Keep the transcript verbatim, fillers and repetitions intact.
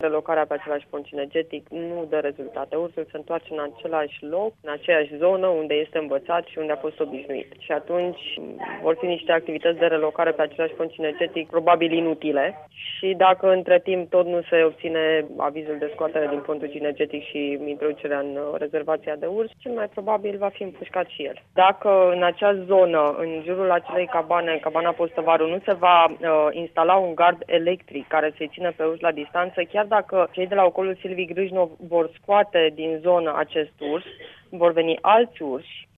relocarea pe același pont cinegetic nu dă rezultate. Ursul se întoarce în același loc, în aceeași zonă unde este învățat și unde a fost obișnuit. Și atunci vor fi niște activități de relocare pe același pont cinegetic probabil inutile și dacă între timp tot nu se obține avizul de scoatere din pontul cinegetic și introducerea în rezervația de urs, cel mai probabil va fi împușcat și el. Dacă în acea zonă, în jurul acelei cabane, cabana Postăvaru, nu se va uh, instala un gard electric care să-i țină pe urs la distanță, chiar dacă cei de la ocolul Silvii Grâjnov vor scoate din zonă acest urs, vor veni alți urși